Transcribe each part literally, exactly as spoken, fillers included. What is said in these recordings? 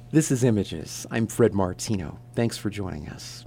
This is Images. I'm Fred Martino. Thanks for joining us.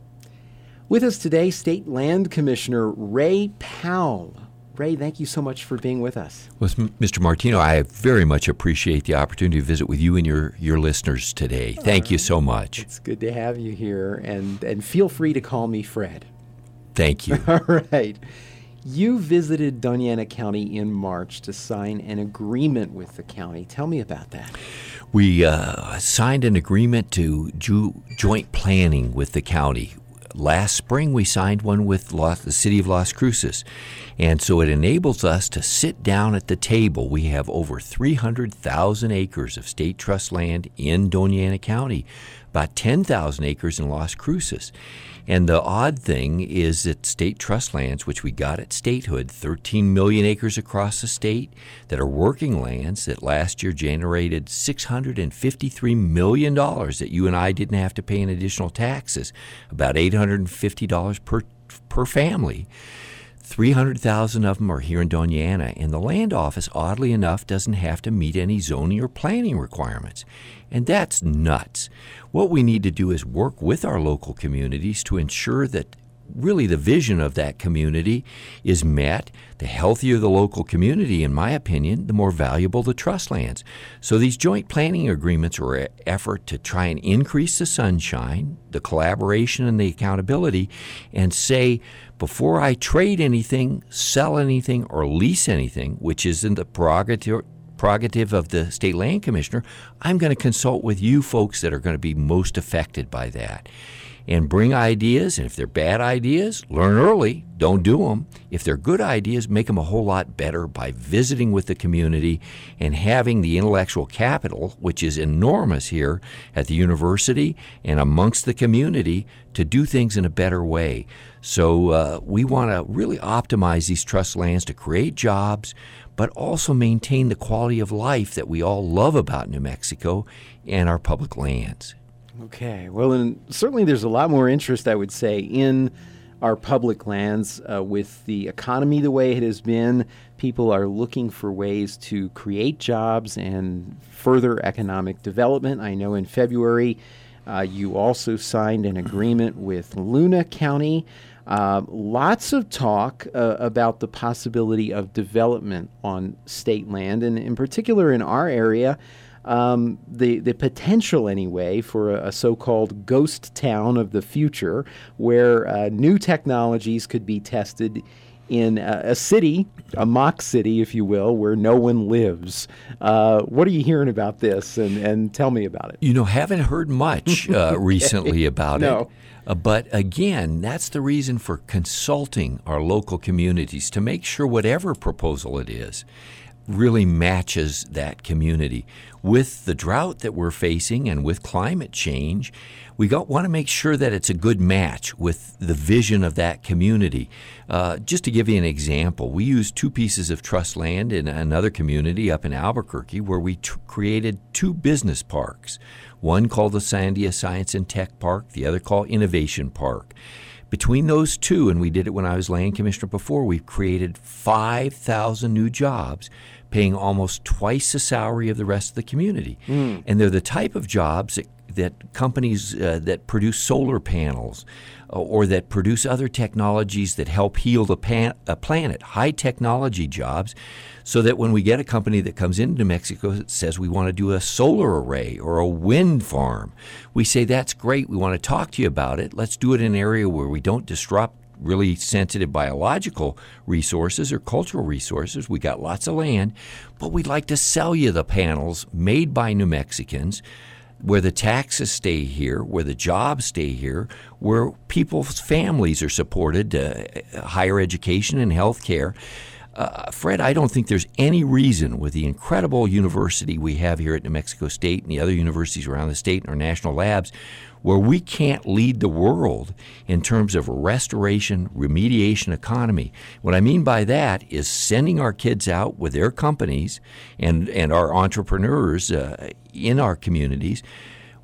With us today, State Land Commissioner Ray Powell. Ray, thank you so much for being with us. Well, Mister Martino, I very much appreciate the opportunity to visit with you and your, your listeners today. Thank right. you so much. It's good to have you here, and, and feel free to call me Fred. Thank you. All right. You visited Doñana County in March to sign an agreement with the county. Tell me about that. We uh, signed an agreement to do joint planning with the county. Last spring, we signed one with Los, the city of Las Cruces, and so it enables us to sit down at the table. We have over three hundred thousand acres of state trust land in Doñana County, about ten thousand acres in Las Cruces. And the odd thing is that state trust lands, which we got at statehood, thirteen million acres across the state, that are working lands that last year generated six hundred fifty-three million dollars that you and I didn't have to pay in additional taxes, about eight hundred fifty dollars per per family. three hundred thousand of them are here in Doñana, and the land office, oddly enough, doesn't have to meet any zoning or planning requirements. And that's nuts. What we need to do is work with our local communities to ensure that really the vision of that community is met. The healthier the local community, in my opinion, the more valuable the trust lands. So these joint planning agreements are an effort to try and increase the sunshine, the collaboration, and the accountability, and say, before I trade anything, sell anything, or lease anything, which is in the prerogative prerogative of the State Land Commissioner, I'm going to consult with you folks that are going to be most affected by that. And bring ideas, and if they're bad ideas, learn early, don't do them. If they're good ideas, make them a whole lot better by visiting with the community and having the intellectual capital, which is enormous here at the university and amongst the community, to do things in a better way. So uh, we want to really optimize these trust lands to create jobs, but also maintain the quality of life that we all love about New Mexico and our public lands. Okay. Well, and certainly there's a lot more interest, I would say, in our public lands uh, with the economy the way it has been. People are looking for ways to create jobs and further economic development. I know in February uh, you also signed an agreement with Luna County. Uh, lots of talk uh, about the possibility of development on state land, and in particular in our area, Um, the, the potential, anyway, for a, a so-called ghost town of the future where uh, new technologies could be tested in a, a city, a mock city, if you will, where no one lives. Uh, what are you hearing about this? And, and tell me about it. You know, haven't heard much uh, recently about no. it. Uh, but again, that's the reason for consulting our local communities to make sure whatever proposal it is really matches that community. With the drought that we're facing and with climate change, we got, want to make sure that it's a good match with the vision of that community. Uh, just to give you an example, we used two pieces of trust land in another community up in Albuquerque where we t- created two business parks, one called the Sandia Science and Tech Park, the other called Innovation Park. Between those two, and we did it when I was land commissioner before, we've created five thousand new jobs, paying almost twice the salary of the rest of the community. Mm. And they're the type of jobs that, that companies uh, that produce solar panels uh, or that produce other technologies that help heal the pan- uh, planet, high technology jobs, so that when we get a company that comes into New Mexico that says we want to do a solar array or a wind farm, we say, that's great, we want to talk to you about it. Let's do it in an area where we don't disrupt really sensitive biological resources or cultural resources. We got lots of land, but we'd like to sell you the panels made by New Mexicans, where the taxes stay here, where the jobs stay here, where people's families are supported, uh, higher education and health care. Uh, Fred, I don't think there's any reason with the incredible university we have here at New Mexico State and the other universities around the state and our national labs where we can't lead the world in terms of a restoration, remediation economy. What I mean by that is sending our kids out with their companies and, and our entrepreneurs uh, in our communities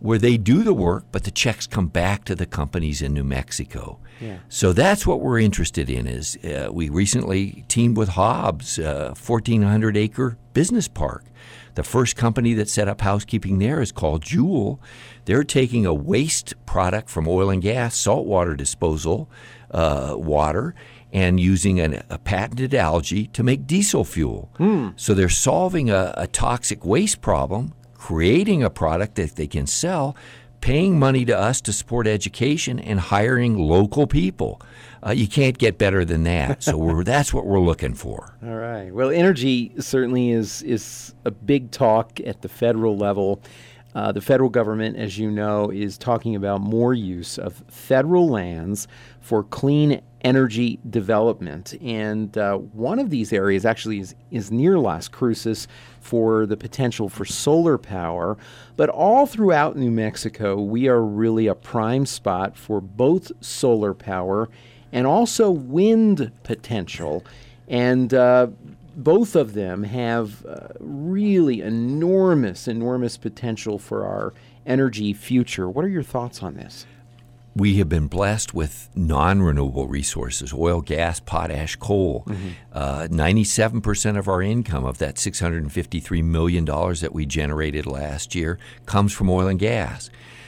where they do the work, but the checks come back to the companies in New Mexico. Yeah. So that's what we're interested in. Is uh, we recently teamed with Hobbs, a fourteen hundred acre business park. The first company that set up housekeeping there is called Jewel. They're taking a waste product from oil and gas, saltwater disposal uh, water, and using an, a patented algae to make diesel fuel. Hmm. So they're solving a, a toxic waste problem, creating a product that they can sell, paying money to us to support education, and hiring local people. Uh, you can't get better than that. So we're, that's what we're looking for. All right. Well, energy certainly is is a big talk at the federal level. Uh, the federal government, as you know, is talking about more use of federal lands for clean energy development. And uh, one of these areas actually is, is near Las Cruces for the potential for solar power. But all throughout New Mexico, we are really a prime spot for both solar power and also wind potential. And uh, both of them have uh, really enormous, enormous potential for our energy future. What are your thoughts on this? We have been blessed with non-renewable resources, oil, gas, potash, coal. Mm-hmm. Uh, ninety-seven percent of our income, of that six hundred fifty-three million dollars that we generated last year, comes from oil and gas.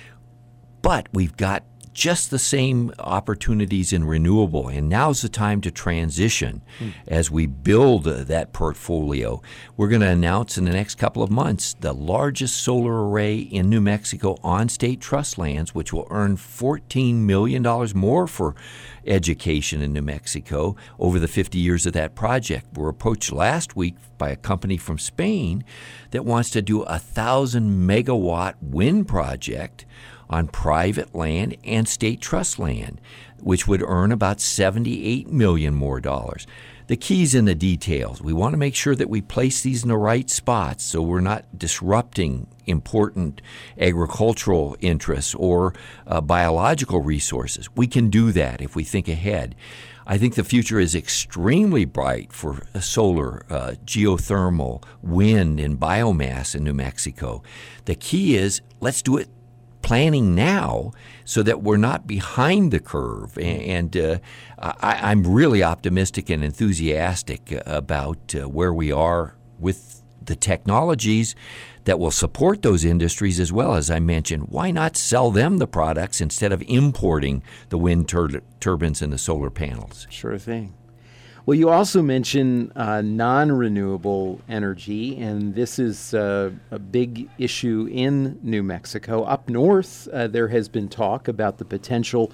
But we've got just the same opportunities in renewable, and now's the time to transition mm. as we build uh, that portfolio. We're going to announce in the next couple of months the largest solar array in New Mexico on state trust lands, which will earn fourteen million dollars more for education in New Mexico over the fifty years of that project. We were approached last week by a company from Spain that wants to do a thousand megawatt wind project on private land and state trust land, which would earn about seventy-eight million dollars more dollars. The key's in the details. We want to make sure that we place these in the right spots so we're not disrupting important agricultural interests or uh, biological resources. We can do that if we think ahead. I think the future is extremely bright for solar, uh, geothermal, wind, and biomass in New Mexico. The key is let's do it planning now so that we're not behind the curve. And uh, I, I'm really optimistic and enthusiastic about uh, where we are with the technologies that will support those industries as well. As I mentioned, why not sell them the products instead of importing the wind tur- turbines and the solar panels? Sure thing. Well, you also mentioned uh, non-renewable energy, and this is uh, a big issue in New Mexico. Up north, uh, there has been talk about the potential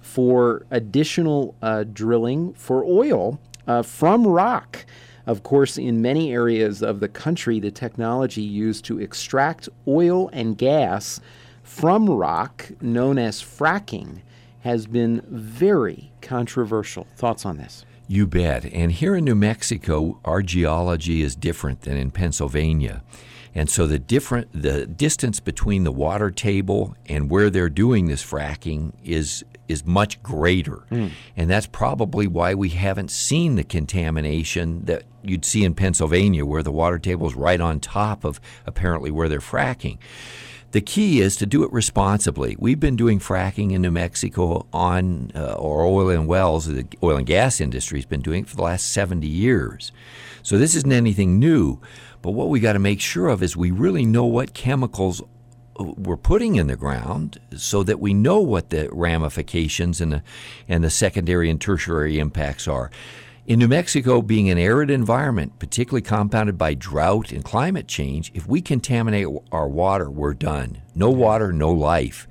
for additional uh, drilling for oil uh, from rock. Of course, in many areas of the country, the technology used to extract oil and gas from rock, known as fracking, has been very controversial. Thoughts on this? You bet. And here in New Mexico, our geology is different than in Pennsylvania. And so the different the distance between the water table and where they're doing this fracking is is much greater. Mm. And that's probably why we haven't seen the contamination that you'd see in Pennsylvania, where the water table is right on top of apparently where they're fracking. The key is to do it responsibly. We've been doing fracking in New Mexico on uh, or oil and wells. The oil and gas industry has been doing it for the last seventy years. So this isn't anything new. But what we got to make sure of is we really know what chemicals we're putting in the ground so that we know what the ramifications and the, and the secondary and tertiary impacts are. In New Mexico, being an arid environment, particularly compounded by drought and climate change, if we contaminate our water, we're done. No water, no life.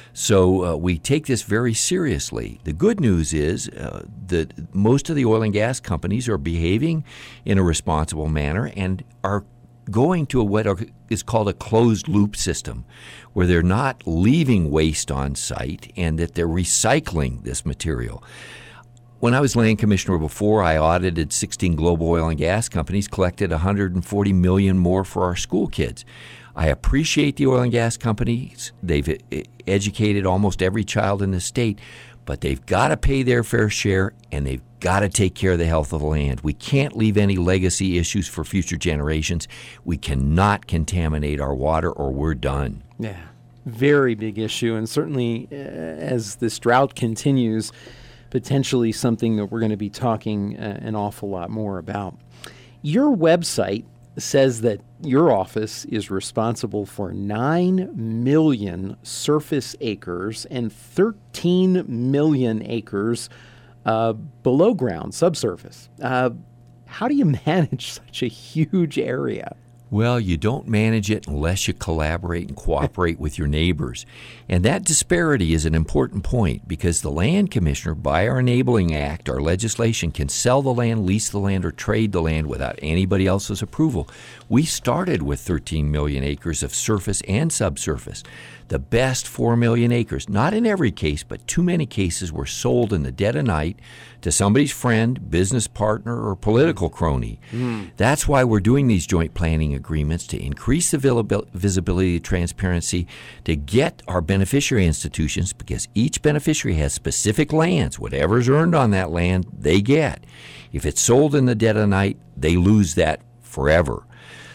So uh, we take this very seriously. The good news is uh, that most of the oil and gas companies are behaving in a responsible manner and are going to what is called a closed-loop system, where they're not leaving waste on site and that they're recycling this material. When I was land commissioner before, I audited sixteen global oil and gas companies, collected one hundred forty million dollars more for our school kids. I appreciate the oil and gas companies. They've educated almost every child in the state, but they've got to pay their fair share, and they've got to take care of the health of the land. We can't leave any legacy issues for future generations. We cannot contaminate our water, or we're done. Yeah. very big issue, and certainly uh, as this drought continues, potentially something that we're going to be talking uh, an awful lot more about. Your website says that your office is responsible for nine million surface acres and thirteen million acres uh, below ground, subsurface. Uh, how do you manage such a huge area? Well, you don't manage it unless you collaborate and cooperate with your neighbors. And that disparity is an important point because the land commissioner, by our Enabling Act, our legislation, can sell the land, lease the land, or trade the land without anybody else's approval. We started with thirteen million acres of surface and subsurface. The best four million acres, not in every case, but too many cases, were sold in the dead of night to somebody's friend, business partner, or political crony. Mm. That's why we're doing these joint planning agreements, to increase the visibility and transparency, to get our beneficiary institutions, because each beneficiary has specific lands. Whatever's earned on that land, they get. If it's sold in the dead of night, they lose that forever.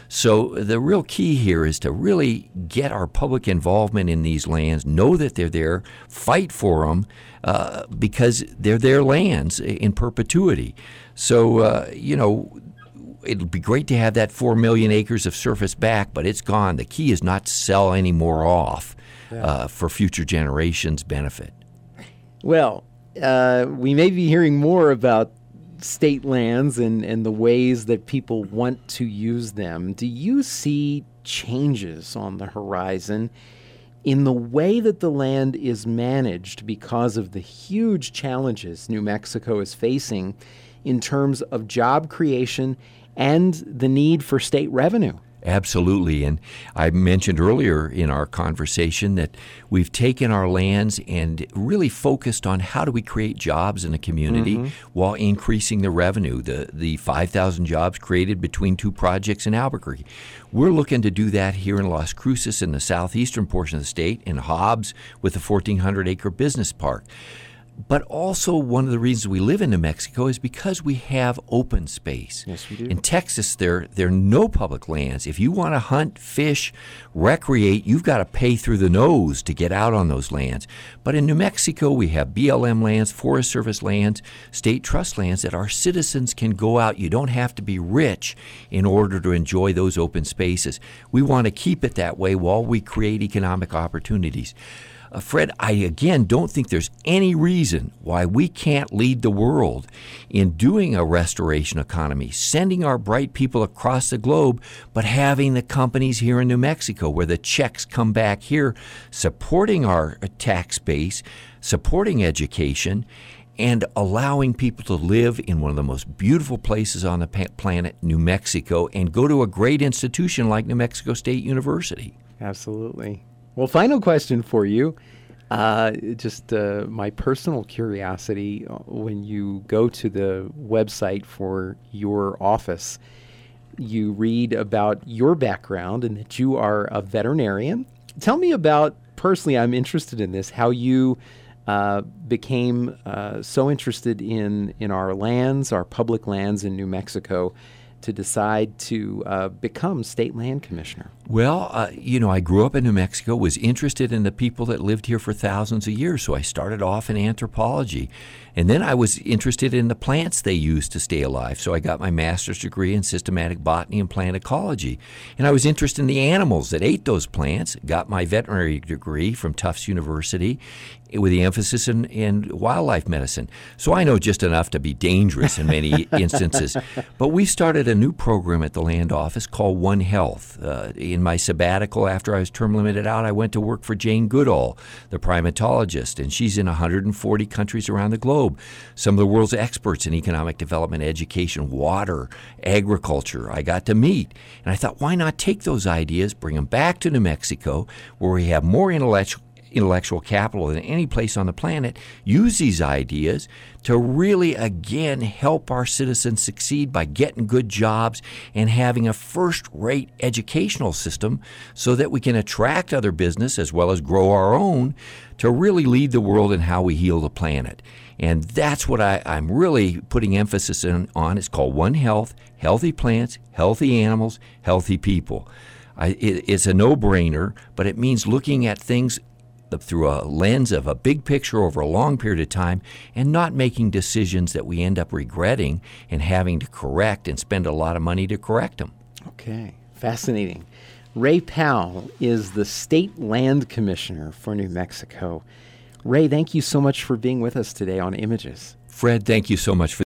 So the real key here is to really get our public involvement in these lands, know that they're there, fight for them, uh, because they're their lands in perpetuity. So, uh, you know, it'd be great to have that four million acres of surface back, but it's gone. The key is not to sell any more off yeah. uh, for future generations' benefit. Well, uh, we may be hearing more about state lands and, and the ways that people want to use them. Do you see changes on the horizon in the way that the land is managed because of the huge challenges New Mexico is facing in terms of job creation and the need for state revenue? Absolutely. And I mentioned earlier in our conversation that we've taken our lands and really focused on how do we create jobs in a community mm-hmm. while increasing the revenue, the, the five thousand jobs created between two projects in Albuquerque. We're looking to do that here in Las Cruces in the southeastern portion of the state, in Hobbs with the fourteen hundred acre business park. But also one of the reasons we live in New Mexico is because we have open space. Yes, we do. In Texas, there, there are no public lands. If you want to hunt, fish, recreate, you've got to pay through the nose to get out on those lands. But in New Mexico, we have B L M lands, Forest Service lands, state trust lands that our citizens can go out. You don't have to be rich in order to enjoy those open spaces. We want to keep it that way while we create economic opportunities. Uh, Fred, I again don't think there's any reason why we can't lead the world in doing a restoration economy, sending our bright people across the globe, but having the companies here in New Mexico where the checks come back here, supporting our tax base, supporting education, and allowing people to live in one of the most beautiful places on the planet, New Mexico, and go to a great institution like New Mexico State University. Absolutely. Well, final question for you. Uh, just uh, my personal curiosity, when you go to the website for your office, you read about your background and that you are a veterinarian. Tell me about, personally, I'm interested in this, how you uh, became uh, so interested in, in our lands, our public lands in New Mexico, to decide to uh, become state land commissioner? Well, uh, you know, I grew up in New Mexico, was interested in the people that lived here for thousands of years, so I started off in anthropology. And then I was interested in the plants they used to stay alive, so I got my master's degree in systematic botany and plant ecology. And I was interested in the animals that ate those plants, got my veterinary degree from Tufts University with the emphasis in, in wildlife medicine. So I know just enough to be dangerous in many instances. But we started a new program at the land office called One Health. Uh, in my sabbatical, after I was term limited out, I went to work for Jane Goodall, the primatologist, and she's in one hundred forty countries around the globe. Some of the world's experts in economic development, education, water, agriculture, I got to meet. And I thought, why not take those ideas, bring them back to New Mexico, where we have more intellectual intellectual capital than any place on the planet, use these ideas to really, again, help our citizens succeed by getting good jobs and having a first-rate educational system so that we can attract other business as well as grow our own to really lead the world in how we heal the planet. And that's what I, I'm really putting emphasis in, on. It's called One Health, healthy plants, healthy animals, healthy people. I, it, it's a no-brainer, but it means looking at things through a lens of a big picture over a long period of time and not making decisions that we end up regretting and having to correct and spend a lot of money to correct them. Okay, fascinating. Ray Powell is the State Land Commissioner for New Mexico. Ray, thank you so much for being with us today on Images. Fred, thank you so much for